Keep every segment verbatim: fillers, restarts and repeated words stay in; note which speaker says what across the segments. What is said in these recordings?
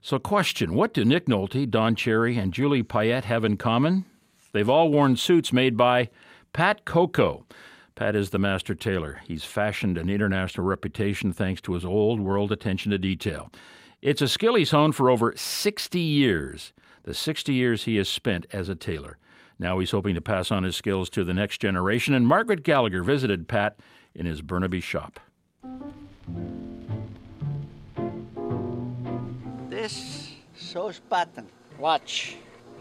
Speaker 1: So question, what do Nick Nolte, Don Cherry, and Julie Payette have in common? They've all worn suits made by Pat Coco. Pat is the master tailor. He's fashioned an international reputation thanks to his old-world attention to detail. It's a skill he's honed for over sixty years, the sixty years he has spent as a tailor. Now he's hoping to pass on his skills to the next generation, and Margaret Gallagher visited Pat in his Burnaby shop.
Speaker 2: This sews button. Watch.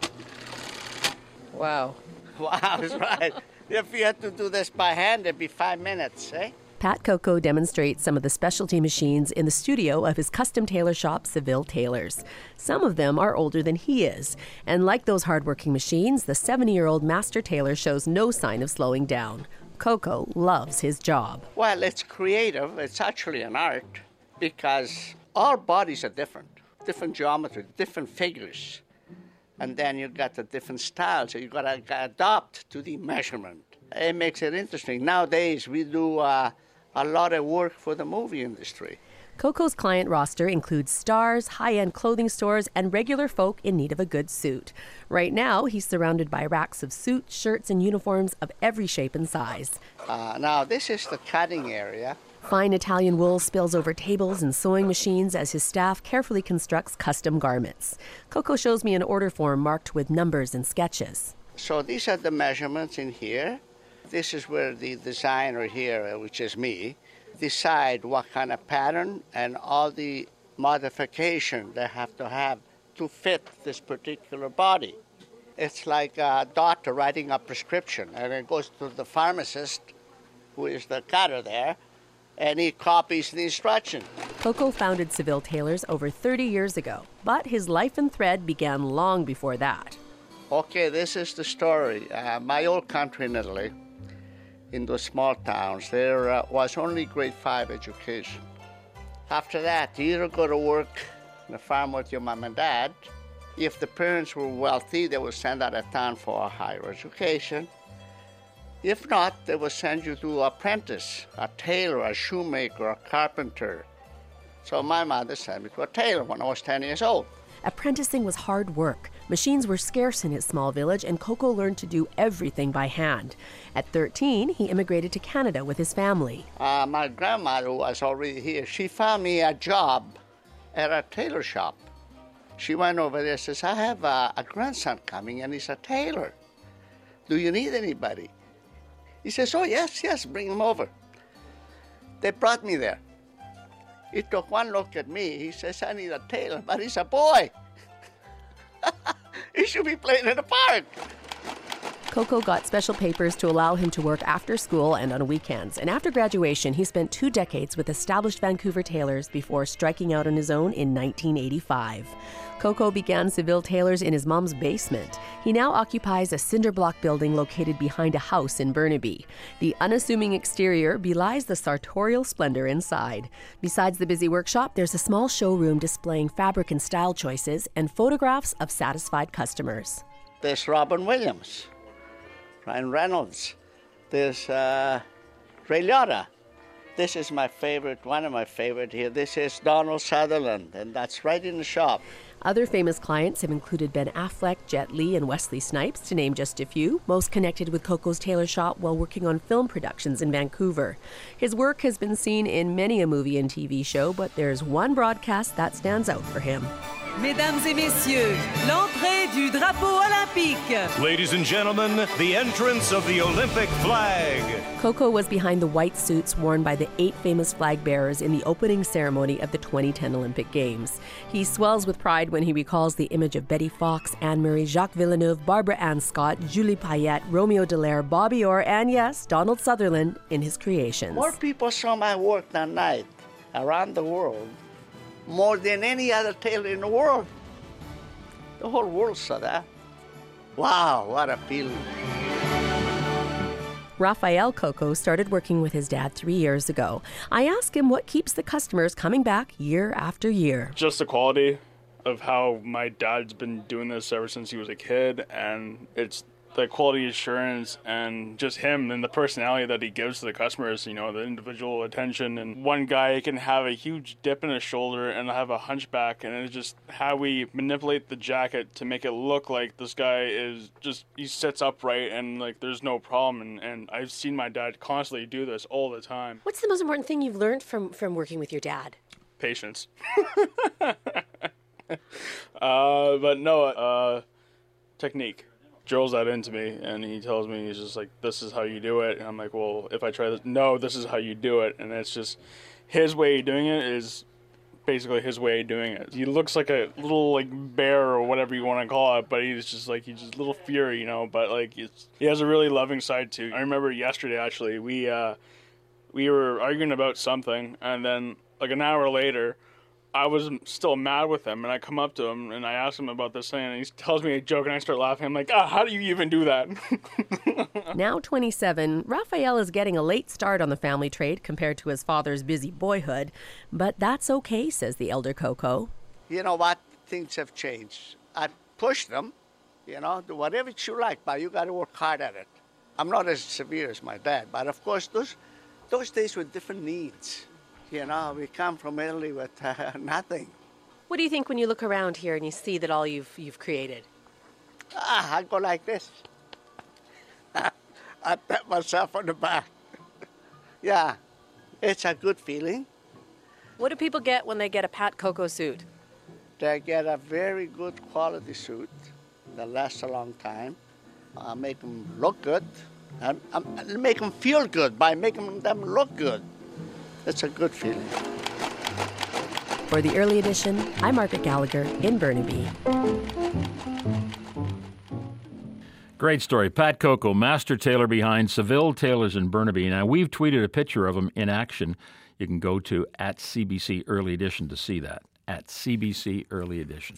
Speaker 3: Wow.
Speaker 2: Wow, is right. If you had to do this by hand, it'd be five minutes, eh?
Speaker 3: Pat Coco demonstrates some of the specialty machines in the studio of his custom tailor shop, Seville Tailors. Some of them are older than he is. And like those hardworking machines, the seventy-year-old master tailor shows no sign of slowing down. Coco loves his job.
Speaker 2: Well, it's creative. It's actually an art because all bodies are different. Different geometry, different figures. And then you got the different styles. So you got to adapt to the measurement. It makes it interesting. Nowadays, we do uh, a lot of work for the movie industry.
Speaker 3: Coco's client roster includes stars, high-end clothing stores, and regular folk in need of a good suit. Right now, he's surrounded by racks of suits, shirts, and uniforms of every shape and size.
Speaker 2: Uh, now, this is the cutting area.
Speaker 3: Fine Italian wool spills over tables and sewing machines as his staff carefully constructs custom garments. Coco shows me an order form marked with numbers and sketches.
Speaker 2: So these are the measurements in here. This is where the designer here, which is me, decide what kind of pattern and all the modification they have to have to fit this particular body. It's like a doctor writing a prescription, and it goes to the pharmacist, who is the cutter there, and he copies the instruction.
Speaker 3: Coco founded Seville Tailors over thirty years ago, but his life and thread began long before that.
Speaker 2: Okay, this is the story. Uh, my old country in Italy, in those small towns, there uh, was only grade five education. After that, you either go to work in a farm with your mom and dad. If the parents were wealthy, they would send out of town for a higher education. If not, they would send you to apprentice, a tailor, a shoemaker, a carpenter. So my mother sent me to a tailor when I was ten years old.
Speaker 3: Apprenticing was hard work. Machines were scarce in his small village, and Coco learned to do everything by hand. At thirteen, he immigrated to Canada with his family.
Speaker 2: Uh, my grandmother was already here. She found me a job at a tailor shop. She went over there and says, I have a, a grandson coming, and he's a tailor. Do you need anybody? He says, oh, yes, yes, bring him over. They brought me there. He took one look at me. He says, I need a tailor, but he's a boy. He should be playing in the park.
Speaker 3: Coco got special papers to allow him to work after school and on weekends. And after graduation, he spent two decades with established Vancouver tailors before striking out on his own in nineteen eighty-five. Coco began Seville Tailors in his mom's basement. He now occupies a cinder block building located behind a house in Burnaby. The unassuming exterior belies the sartorial splendor inside. Besides the busy workshop, there's a small showroom displaying fabric and style choices and photographs of satisfied customers.
Speaker 2: There's Robin Williams, Ryan Reynolds, there's uh, Ray Liotta. This is my favorite, one of my favorite here. This is Donald Sutherland, and that's right in the shop.
Speaker 3: Other famous clients have included Ben Affleck, Jet Li, and Wesley Snipes, to name just a few, most connected with Coco's tailor shop while working on film productions in Vancouver. His work has been seen in many a movie and T V show, but there's one broadcast that stands out for him.
Speaker 4: Mesdames et messieurs, l'entrée du drapeau olympique.
Speaker 5: Ladies and gentlemen, the entrance of the Olympic flag.
Speaker 3: Coco was behind the white suits worn by the eight famous flag bearers in the opening ceremony of the twenty ten Olympic Games. He swells with pride when he recalls the image of Betty Fox, Anne-Marie, Jacques Villeneuve, Barbara Ann Scott, Julie Payette, Romeo Dallaire, Bobby Orr, and yes, Donald Sutherland in his creations.
Speaker 2: More people saw my work that night around the world, more than any other tailor in the world. The whole world saw that. Wow, what a feeling.
Speaker 3: Rafael Coco started working with his dad three years ago. I asked him what keeps the customers coming back year after year.
Speaker 6: Just the quality of how my dad's been doing this ever since he was a kid, and it's the quality assurance and just him and the personality that he gives to the customers, you know, the individual attention. And one guy can have a huge dip in his shoulder and have a hunchback, and it's just how we manipulate the jacket to make it look like this guy is just, he sits upright and like there's no problem. And, and I've seen my dad constantly do this all the time.
Speaker 3: What's the most important thing you've learned from, from working with your dad?
Speaker 6: Patience. uh, but no, uh, technique. Drills that into me, and he tells me, he's just like, this is how you do it. And I'm like, well, if I try this, no, this is how you do it. And it's just, his way of doing it is basically his way of doing it. He looks like a little like bear or whatever you want to call it, but he's just like, he's just a little fury, you know, but like it's, he has a really loving side too. I remember yesterday, actually, we, uh, we were arguing about something, and then like an hour later, I was still mad with him, and I come up to him, and I ask him about this thing, and he tells me a joke, and I start laughing. I'm like, ah, how do you even do that?
Speaker 3: Now twenty-seven, Raphael is getting a late start on the family trade compared to his father's busy boyhood, but that's okay, says the elder Coco.
Speaker 2: You know what? Things have changed. I pushed them, you know, do whatever you like, but you got to work hard at it. I'm not as severe as my dad, but of course, those, those days were different needs. You know, we come from Italy with uh, nothing.
Speaker 3: What do you think when you look around here and you see that all you've you've created?
Speaker 2: Ah, I go like this. I pat myself on the back. Yeah, it's a good feeling.
Speaker 3: What do people get when they get a Pat Coco suit?
Speaker 2: They get a very good quality suit that lasts a long time. I make them look good, and I make them feel good by making them look good. It's a good feeling.
Speaker 3: For the Early Edition, I'm Margaret Gallagher in Burnaby.
Speaker 1: Great story. Pat Coco, master tailor behind Seville Tailors in Burnaby. Now, we've tweeted a picture of him in action. You can go to at C B C Early Edition to see that. At C B C Early Edition.